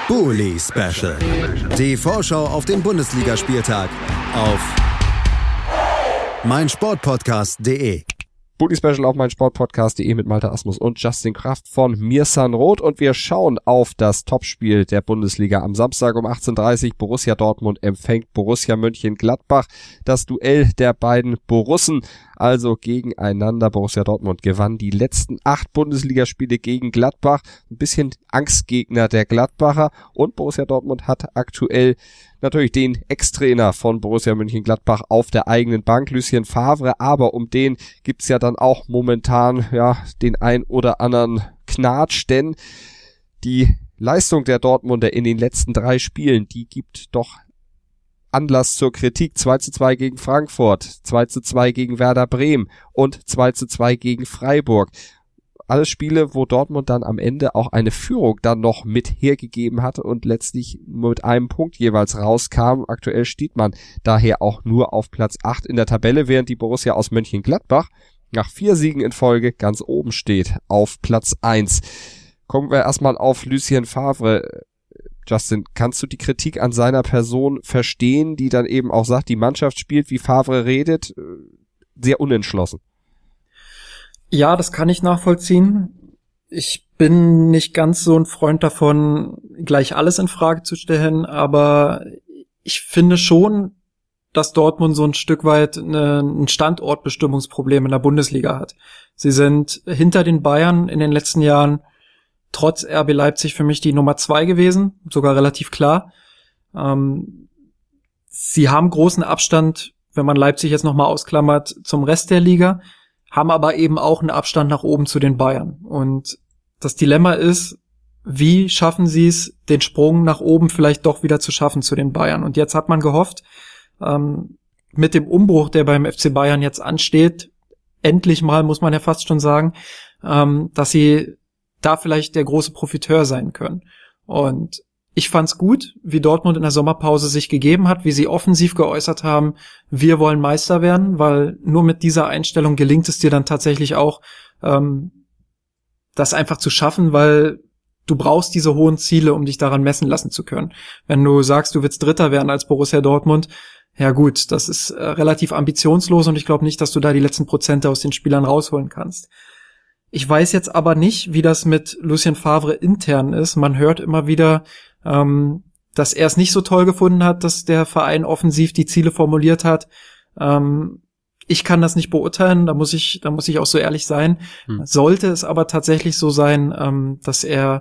Bully Special. Die Vorschau auf den Bundesligaspieltag auf meinsportpodcast.de. Bully Special auf meinsportpodcast.de mit Malte Asmus und Justin Kraft von Mirsan Roth, und wir schauen auf das Topspiel der Bundesliga am Samstag um 18:30 Uhr. Borussia Dortmund empfängt Borussia Mönchengladbach. Das Duell der beiden Borussen also gegeneinander. Borussia Dortmund gewann die letzten 8 Bundesligaspiele gegen Gladbach. Ein bisschen Angstgegner der Gladbacher, und Borussia Dortmund hat aktuell natürlich den Ex-Trainer von Borussia Mönchengladbach auf der eigenen Bank, Lucien Favre, aber um den gibt's ja dann auch momentan den ein oder anderen Knatsch, denn die Leistung der Dortmunder in den letzten 3 Spielen, die gibt doch Anlass zur Kritik. 2:2 gegen Frankfurt, 2:2 gegen Werder Bremen und 2:2 gegen Freiburg. Alles Spiele, wo Dortmund dann am Ende auch eine Führung dann noch mit hergegeben hatte und letztlich mit einem Punkt jeweils rauskam. Aktuell steht man daher auch nur auf Platz 8 in der Tabelle, während die Borussia aus Mönchengladbach nach 4 Siegen in Folge ganz oben steht auf Platz 1. Kommen wir erstmal auf Lucien Favre. Justin, kannst du die Kritik an seiner Person verstehen, die dann eben auch sagt, die Mannschaft spielt, wie Favre redet, sehr unentschlossen? Ja, das kann ich nachvollziehen. Ich bin nicht ganz so ein Freund davon, gleich alles in Frage zu stellen, aber ich finde schon, dass Dortmund so ein Stück weit ein Standortbestimmungsproblem in der Bundesliga hat. Sie sind hinter den Bayern in den letzten Jahren trotz RB Leipzig für mich die Nummer 2 gewesen, sogar relativ klar. Sie haben großen Abstand, wenn man Leipzig jetzt nochmal ausklammert, zum Rest der Liga, haben aber eben auch einen Abstand nach oben zu den Bayern. Und das Dilemma ist, wie schaffen sie es, den Sprung nach oben vielleicht doch wieder zu schaffen zu den Bayern? Und jetzt hat man gehofft, mit dem Umbruch, der beim FC Bayern jetzt ansteht, endlich mal, muss man ja fast schon sagen, dass sie da vielleicht der große Profiteur sein können. Und ich fand's gut, wie Dortmund in der Sommerpause sich gegeben hat, wie sie offensiv geäußert haben, wir wollen Meister werden, weil nur mit dieser Einstellung gelingt es dir dann tatsächlich auch, das einfach zu schaffen, weil du brauchst diese hohen Ziele, um dich daran messen lassen zu können. Wenn du sagst, du willst Dritter werden als Borussia Dortmund, ja gut, das ist relativ ambitionslos, und ich glaube nicht, dass du da die letzten Prozente aus den Spielern rausholen kannst. Ich weiß jetzt aber nicht, wie das mit Lucien Favre intern ist. Man hört immer wieder, dass er es nicht so toll gefunden hat, dass der Verein offensiv die Ziele formuliert hat. Ich kann das nicht beurteilen, da muss ich auch so ehrlich sein. Sollte es aber tatsächlich so sein, dass er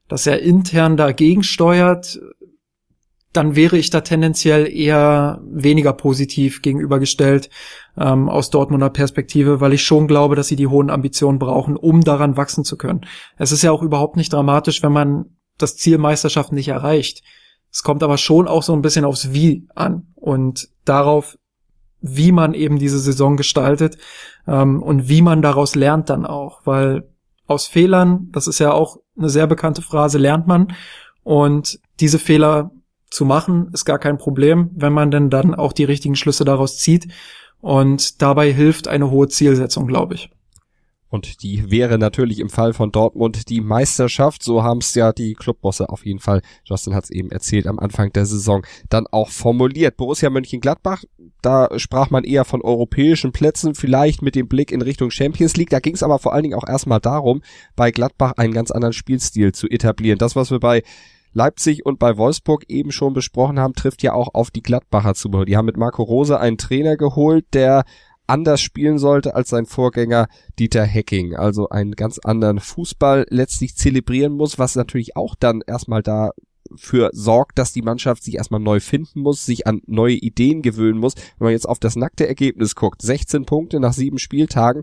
intern dagegen steuert, dann wäre ich da tendenziell eher weniger positiv gegenübergestellt aus Dortmunder Perspektive, weil ich schon glaube, dass sie die hohen Ambitionen brauchen, um daran wachsen zu können. Es ist ja auch überhaupt nicht dramatisch, wenn man das Ziel Meisterschaft nicht erreicht. Es kommt aber schon auch so ein bisschen aufs Wie an und darauf, wie man eben diese Saison gestaltet und wie man daraus lernt dann auch, weil aus Fehlern, das ist ja auch eine sehr bekannte Phrase, lernt man, und diese Fehler zu machen ist gar kein Problem, wenn man denn dann auch die richtigen Schlüsse daraus zieht, und dabei hilft eine hohe Zielsetzung, glaube ich. Und die wäre natürlich im Fall von Dortmund die Meisterschaft. So haben es ja die Clubbosse auf jeden Fall, Justin hat es eben erzählt, am Anfang der Saison dann auch formuliert. Borussia Mönchengladbach, da sprach man eher von europäischen Plätzen, vielleicht mit dem Blick in Richtung Champions League. Da ging es aber vor allen Dingen auch erstmal darum, bei Gladbach einen ganz anderen Spielstil zu etablieren. Das, was wir bei Leipzig und bei Wolfsburg eben schon besprochen haben, trifft ja auch auf die Gladbacher zu. Die haben mit Marco Rose einen Trainer geholt, der anders spielen sollte als sein Vorgänger Dieter Hecking, also einen ganz anderen Fußball letztlich zelebrieren muss, was natürlich auch dann erstmal dafür sorgt, dass die Mannschaft sich erstmal neu finden muss, sich an neue Ideen gewöhnen muss. Wenn man jetzt auf das nackte Ergebnis guckt, 16 Punkte nach 7 Spieltagen,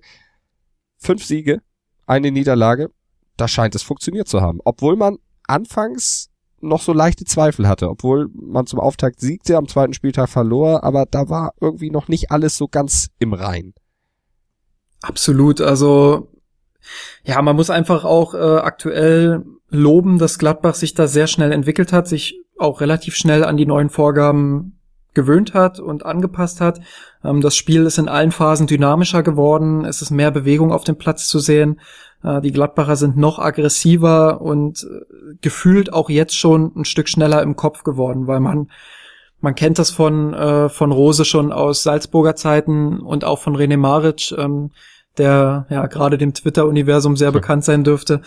5 Siege, eine Niederlage, da scheint es funktioniert zu haben, obwohl man anfangs noch so leichte Zweifel hatte, obwohl man zum Auftakt siegte, am 2. Spieltag verlor, aber da war irgendwie noch nicht alles so ganz im Reinen. Absolut, also ja, man muss einfach auch aktuell loben, dass Gladbach sich da sehr schnell entwickelt hat, sich auch relativ schnell an die neuen Vorgaben gewöhnt hat und angepasst hat. Das Spiel ist in allen Phasen dynamischer geworden, es ist mehr Bewegung auf dem Platz zu sehen. Die Gladbacher sind noch aggressiver und gefühlt auch jetzt schon ein Stück schneller im Kopf geworden, weil man kennt das von Rose schon aus Salzburger Zeiten und auch von René Maric, der ja gerade dem Twitter-Universum sehr bekannt sein dürfte.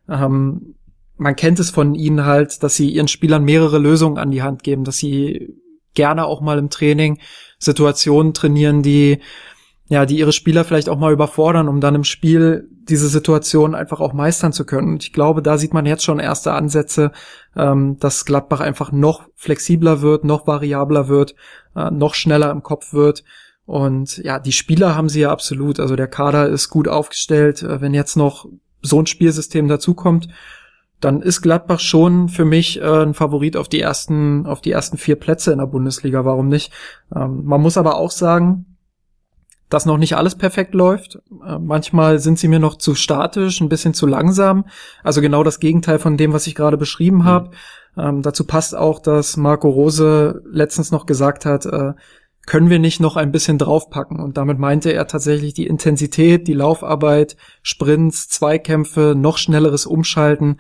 Man kennt es von ihnen halt, dass sie ihren Spielern mehrere Lösungen an die Hand geben, dass sie gerne auch mal im Training Situationen trainieren, die ihre Spieler vielleicht auch mal überfordern, um dann im Spiel diese Situation einfach auch meistern zu können. Und ich glaube, da sieht man jetzt schon erste Ansätze, dass Gladbach einfach noch flexibler wird, noch variabler wird, noch schneller im Kopf wird. Und ja, die Spieler haben sie ja absolut. Also der Kader ist gut aufgestellt. Wenn jetzt noch so ein Spielsystem dazukommt, dann ist Gladbach schon für mich ein Favorit auf die ersten 4 Plätze in der Bundesliga. Warum nicht? Man muss aber auch sagen, dass noch nicht alles perfekt läuft. Manchmal sind sie mir noch zu statisch, ein bisschen zu langsam. Also genau das Gegenteil von dem, was ich gerade beschrieben habe. Dazu passt auch, dass Marco Rose letztens noch gesagt hat, können wir nicht noch ein bisschen draufpacken? Und damit meinte er tatsächlich die Intensität, die Laufarbeit, Sprints, Zweikämpfe, noch schnelleres Umschalten.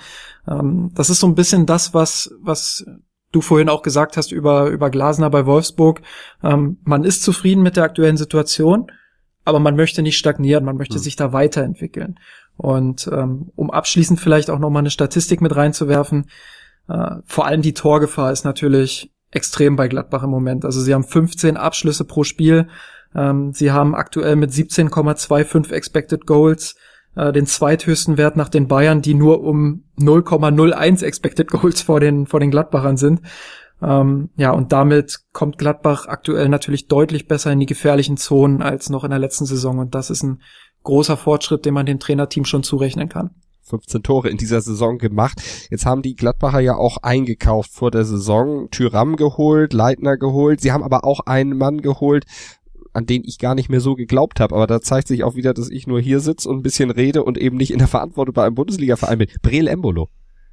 Das ist so ein bisschen das, was du vorhin auch gesagt hast über Glasner bei Wolfsburg. Man ist zufrieden mit der aktuellen Situation, aber man möchte nicht stagnieren, man möchte sich da weiterentwickeln. Und um abschließend vielleicht auch nochmal eine Statistik mit reinzuwerfen, vor allem die Torgefahr ist natürlich extrem bei Gladbach im Moment. Also sie haben 15 Abschlüsse pro Spiel. Sie haben aktuell mit 17,25 Expected Goals den zweithöchsten Wert nach den Bayern, die nur um 0,01 Expected Goals vor den Gladbachern sind. Und damit kommt Gladbach aktuell natürlich deutlich besser in die gefährlichen Zonen als noch in der letzten Saison. Und das ist ein großer Fortschritt, den man dem Trainerteam schon zurechnen kann. 15 Tore in dieser Saison gemacht. Jetzt haben die Gladbacher ja auch eingekauft vor der Saison. Thuram geholt, Leitner geholt. Sie haben aber auch einen Mann geholt, an den ich gar nicht mehr so geglaubt habe. Aber da zeigt sich auch wieder, dass ich nur hier sitze und ein bisschen rede und eben nicht in der Verantwortung bei einem Bundesliga-Verein bin. Breel Embolo.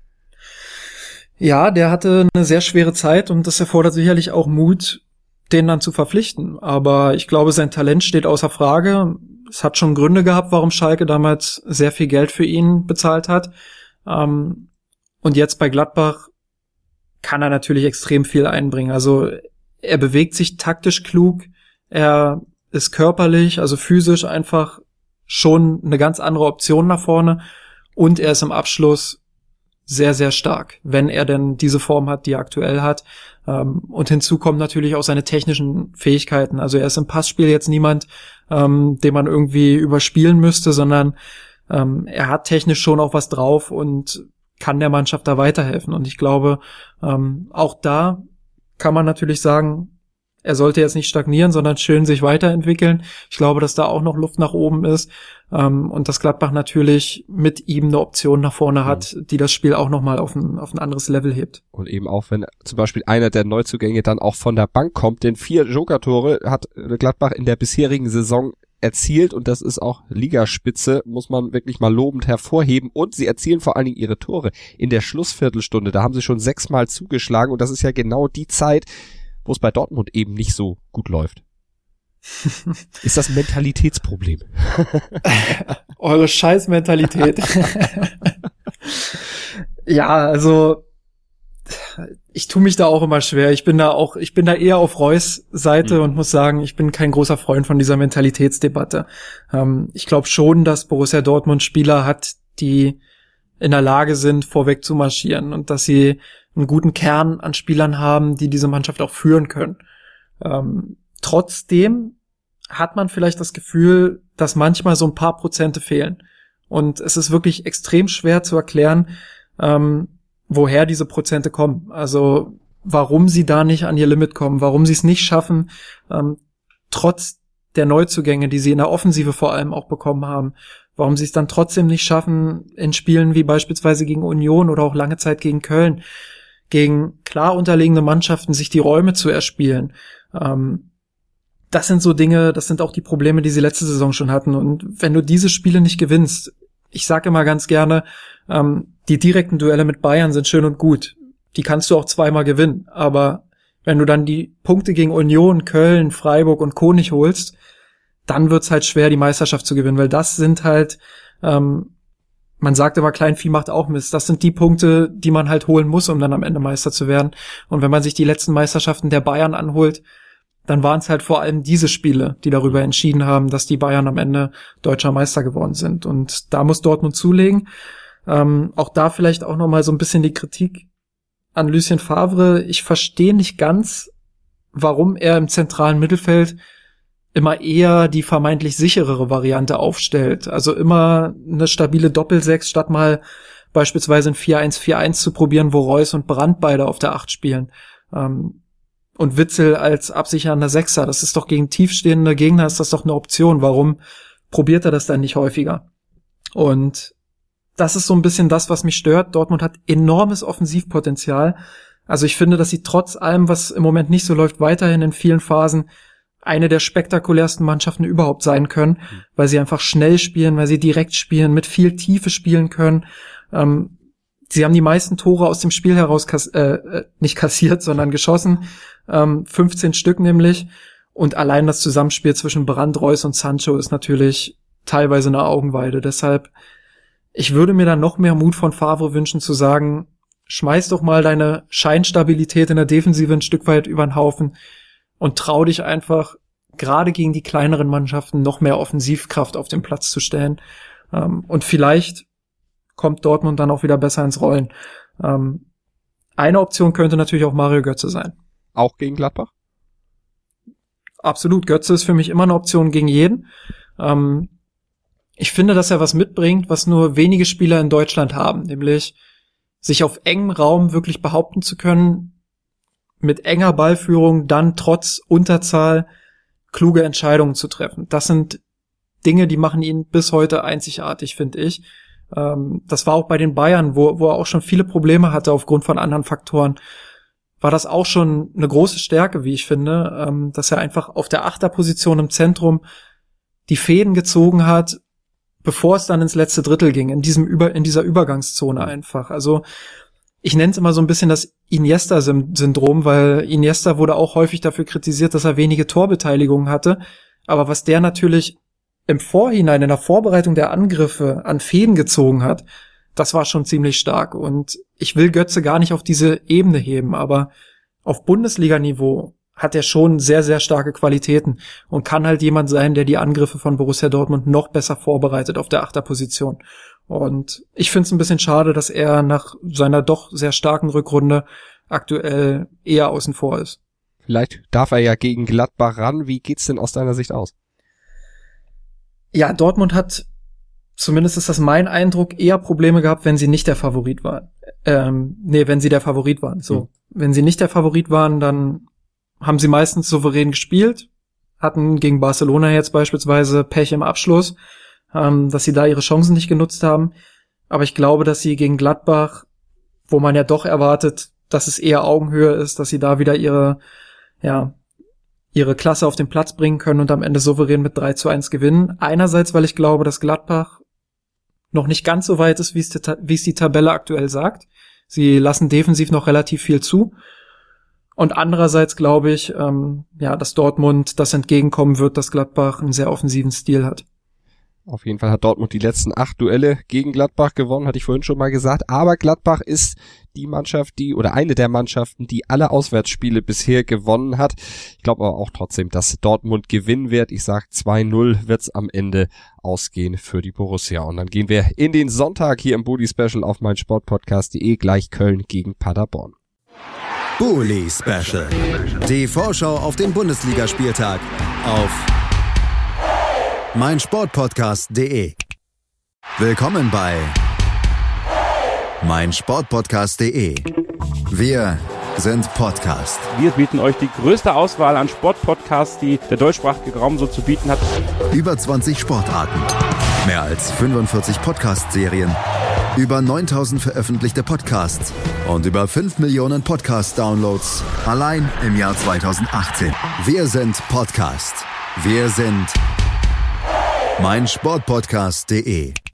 Ja, der hatte eine sehr schwere Zeit und das erfordert sicherlich auch Mut, den dann zu verpflichten. Aber ich glaube, sein Talent steht außer Frage. Es hat schon Gründe gehabt, warum Schalke damals sehr viel Geld für ihn bezahlt hat. Und jetzt bei Gladbach kann er natürlich extrem viel einbringen. Also er bewegt sich taktisch klug, er ist körperlich, also physisch einfach schon eine ganz andere Option nach vorne und er ist im Abschluss sehr, sehr stark, wenn er denn diese Form hat, die er aktuell hat. Und hinzu kommen natürlich auch seine technischen Fähigkeiten. Also er ist im Passspiel jetzt niemand, den man irgendwie überspielen müsste, sondern er hat technisch schon auch was drauf und kann der Mannschaft da weiterhelfen. Und ich glaube, auch da kann man natürlich sagen, er sollte jetzt nicht stagnieren, sondern schön sich weiterentwickeln. Ich glaube, dass da auch noch Luft nach oben ist und dass Gladbach natürlich mit ihm eine Option nach vorne hat, die das Spiel auch nochmal auf ein anderes Level hebt. Und eben auch, wenn zum Beispiel einer der Neuzugänge dann auch von der Bank kommt, denn 4 Joker-Tore hat Gladbach in der bisherigen Saison erzielt und das ist auch Ligaspitze, muss man wirklich mal lobend hervorheben. Und sie erzielen vor allen Dingen ihre Tore in der Schlussviertelstunde. Da haben sie schon 6-mal zugeschlagen und das ist ja genau die Zeit, wo es bei Dortmund eben nicht so gut läuft. Ist das ein Mentalitätsproblem? Eure Scheiß-Mentalität. Ja, also ich tue mich da auch immer schwer. Ich bin da eher auf Reus Seite und muss sagen, ich bin kein großer Freund von dieser Mentalitätsdebatte. Ich glaube schon, dass Borussia Dortmund Spieler hat, die in der Lage sind, vorweg zu marschieren und dass sie einen guten Kern an Spielern haben, die diese Mannschaft auch führen können. Trotzdem hat man vielleicht das Gefühl, dass manchmal so ein paar Prozente fehlen. Und es ist wirklich extrem schwer zu erklären, woher diese Prozente kommen. Also warum sie da nicht an ihr Limit kommen, warum sie es nicht schaffen, trotz der Neuzugänge, die sie in der Offensive vor allem auch bekommen haben, warum sie es dann trotzdem nicht schaffen, in Spielen wie beispielsweise gegen Union oder auch lange Zeit gegen Köln, gegen klar unterlegene Mannschaften sich die Räume zu erspielen. Das sind so Dinge, das sind auch die Probleme, die sie letzte Saison schon hatten. Und wenn du diese Spiele nicht gewinnst, ich sage immer ganz gerne, die direkten Duelle mit Bayern sind schön und gut. Die kannst du auch 2-mal gewinnen. Aber wenn du dann die Punkte gegen Union, Köln, Freiburg und Co. nicht holst, dann wird's halt schwer, die Meisterschaft zu gewinnen, weil das sind halt man sagt immer, Kleinvieh macht auch Mist. Das sind die Punkte, die man halt holen muss, um dann am Ende Meister zu werden. Und wenn man sich die letzten Meisterschaften der Bayern anholt, dann waren es halt vor allem diese Spiele, die darüber entschieden haben, dass die Bayern am Ende deutscher Meister geworden sind. Und da muss Dortmund zulegen. Auch da vielleicht auch nochmal so ein bisschen die Kritik an Lucien Favre. Ich verstehe nicht ganz, warum er im zentralen Mittelfeld immer eher die vermeintlich sicherere Variante aufstellt. Also immer eine stabile Doppelsechs, statt mal beispielsweise ein 4-1-4-1 zu probieren, wo Reus und Brandt beide auf der 8 spielen. Und Witzel als absichernder Sechser. Das ist doch gegen tiefstehende Gegner, ist das doch eine Option. Warum probiert er das dann nicht häufiger? Und das ist so ein bisschen das, was mich stört. Dortmund hat enormes Offensivpotenzial. Also ich finde, dass sie trotz allem, was im Moment nicht so läuft, weiterhin in vielen Phasen eine der spektakulärsten Mannschaften überhaupt sein können, weil sie einfach schnell spielen, weil sie direkt spielen, mit viel Tiefe spielen können. Sie haben die meisten Tore aus dem Spiel heraus nicht kassiert, sondern geschossen. 15 Stück nämlich. Und allein das Zusammenspiel zwischen Brandt, Reus und Sancho ist natürlich teilweise eine Augenweide. Deshalb, ich würde mir dann noch mehr Mut von Favre wünschen, zu sagen, schmeiß doch mal deine Scheinstabilität in der Defensive ein Stück weit über den Haufen und trau dich einfach, gerade gegen die kleineren Mannschaften, noch mehr Offensivkraft auf den Platz zu stellen. Und vielleicht kommt Dortmund dann auch wieder besser ins Rollen. Eine Option könnte natürlich auch Mario Götze sein. Auch gegen Gladbach? Absolut. Götze ist für mich immer eine Option gegen jeden. Ich finde, dass er was mitbringt, was nur wenige Spieler in Deutschland haben, nämlich sich auf engem Raum wirklich behaupten zu können, mit enger Ballführung dann trotz Unterzahl kluge Entscheidungen zu treffen. Das sind Dinge, die machen ihn bis heute einzigartig, finde ich. Das war auch bei den Bayern, wo er auch schon viele Probleme hatte aufgrund von anderen Faktoren. War das auch schon eine große Stärke, wie ich finde, dass er einfach auf der Achterposition im Zentrum die Fäden gezogen hat, bevor es dann ins letzte Drittel ging, in dieser Übergangszone einfach. Also ich nenne es immer so ein bisschen das Iniesta-Syndrom, weil Iniesta wurde auch häufig dafür kritisiert, dass er wenige Torbeteiligungen hatte. Aber was der natürlich im Vorhinein, in der Vorbereitung der Angriffe an Fäden gezogen hat, das war schon ziemlich stark. Und ich will Götze gar nicht auf diese Ebene heben, aber auf Bundesliga-Niveau hat er schon sehr, sehr starke Qualitäten und kann halt jemand sein, der die Angriffe von Borussia Dortmund noch besser vorbereitet auf der Achterposition. Und ich finde es ein bisschen schade, dass er nach seiner doch sehr starken Rückrunde aktuell eher außen vor ist. Vielleicht darf er ja gegen Gladbach ran. Wie geht's denn aus deiner Sicht aus? Ja, Dortmund hat, zumindest ist das mein Eindruck, eher Probleme gehabt, wenn sie nicht der Favorit waren. Wenn sie der Favorit waren. So, Wenn sie nicht der Favorit waren, dann haben sie meistens souverän gespielt, hatten gegen Barcelona jetzt beispielsweise Pech im Abschluss, dass sie da ihre Chancen nicht genutzt haben. Aber ich glaube, dass sie gegen Gladbach, wo man ja doch erwartet, dass es eher Augenhöhe ist, dass sie da wieder ihre Klasse auf den Platz bringen können und am Ende souverän mit 3-1 gewinnen. Einerseits, weil ich glaube, dass Gladbach noch nicht ganz so weit ist, wie es die Tabelle aktuell sagt. Sie lassen defensiv noch relativ viel zu. Und andererseits glaube ich, dass Dortmund das entgegenkommen wird, dass Gladbach einen sehr offensiven Stil hat. Auf jeden Fall hat Dortmund die letzten 8 Duelle gegen Gladbach gewonnen, hatte ich vorhin schon mal gesagt. Aber Gladbach ist die Mannschaft, oder eine der Mannschaften, die alle Auswärtsspiele bisher gewonnen hat. Ich glaube aber auch trotzdem, dass Dortmund gewinnen wird. Ich sage 2-0 wird's am Ende ausgehen für die Borussia. Und dann gehen wir in den Sonntag hier im Bully Special auf meinsportpodcast.de, gleich Köln gegen Paderborn. Bully Special. Die Vorschau auf den Bundesligaspieltag auf meinsportpodcast.de. Willkommen bei meinsportpodcast.de. Wir sind Podcast. Wir bieten euch die größte Auswahl an Sportpodcasts, die der deutschsprachige Raum so zu bieten hat. Über 20 Sportarten, mehr als 45 Podcast-Serien, über 9000 veröffentlichte Podcasts und über 5 Millionen Podcast-Downloads allein im Jahr 2018. Wir sind Podcast. Wir sind meinsportpodcast.de.